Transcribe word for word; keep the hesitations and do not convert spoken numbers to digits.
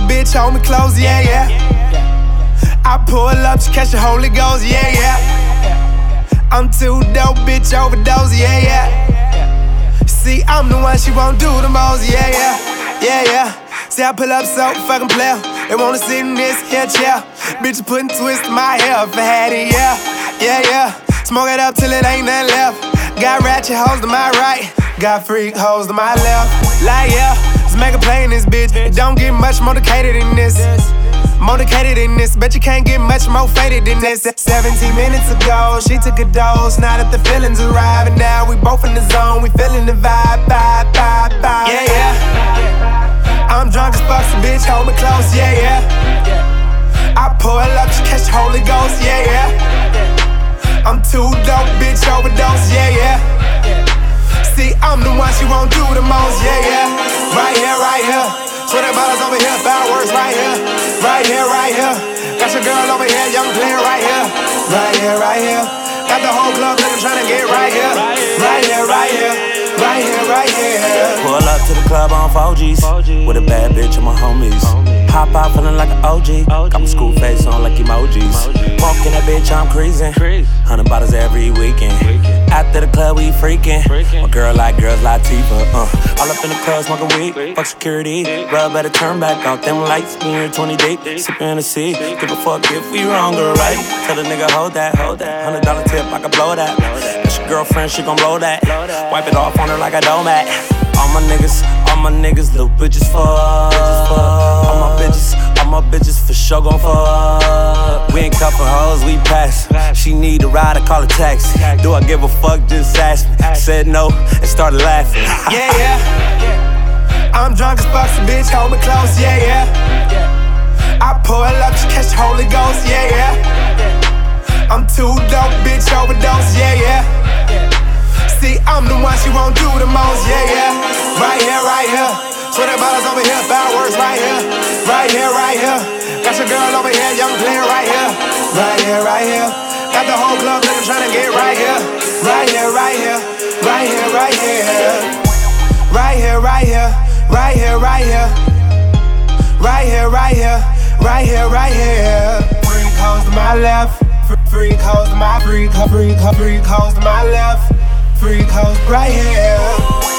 bitch, hold me close, yeah, yeah. I pull up to catch the Holy Ghost, yeah, yeah. I'm too dope, bitch, overdose, yeah, yeah. See, I'm the one she won't do the most, yeah, yeah. Yeah, yeah. See, I pull up so fucking player. They wanna sit in this here chair. Bitches putting twists in my hair if I had it, yeah. Yeah, yeah. Smoke it up till it ain't nothing left. Got ratchet hoes to my right. Got freak hoes to my left. Like, yeah. Let's make a play in this bitch. It don't get much more decated than this. Motivated in this, bet you can't get much more faded than this. seventeen minutes ago, she took a dose. Now that the feelings arrive, and now we both in the zone. We feeling the vibe, vibe, vibe, vibe. Yeah, yeah. I'm drunk as fuck, so bitch, hold me close. Yeah, yeah. I pull up to catch the Holy Ghost. Yeah, yeah. I'm too dope, bitch, overdose. Yeah, yeah. See, I'm the one she won't do the most. Yeah, yeah. Right here, right here. twenty bottles over here, fireworks right here. Right here, right here. Got your girl over here, young player right here. Right here, right here. Got the whole club looking trying to get right here. Right here, right here. Right here, right here. Pull up to the club on four G's with a bad bitch and my homies. Hop out feeling like an O G. Got my school face on like emojis. Walking that bitch, I'm cruising. Hundred bottles every weekend. After the club, we freaking. My girl like girls like Tifa. Uh. All up in the club, smoking weed. Fuck security. Bro, better turn back off them lights. We here twenty deep. Sipping in the sea. Give a fuck if we wrong or right. Tell the nigga, hold that, hold that. Hundred dollar tip, I can blow that. That's your girlfriend, she gon' blow that. Wipe it off on her like a domat. All my niggas, all my niggas, little bitches fuck. All my bitches, all my bitches for sure gon' fuck. We ain't cuffin' hoes, we pass. She need a ride, I call a taxi. Do I give a fuck? Just ask me. Said no and started laughing. Yeah, yeah. I'm drunk as fuck, so bitch, hold me close. Yeah, yeah. I pull up to catch the Holy Ghost. Yeah, yeah. I'm too dope, bitch, overdose. Yeah, yeah. See, I'm the one she won't do the most, yeah, yeah. Right here, right here. twenty bottles over here, fireworks right here. Right here, right here. Got your girl over here, young player right here. Right here, right here. Got the whole club looking trying to get right here. Right here, right here. Right here, right here. Right here, right here. Right here, right here. Right here, right here. Right here, right here. Freak hoes to my left. Freak hoes to my freak, freak, freak hoes to my left. Freak hoes right here.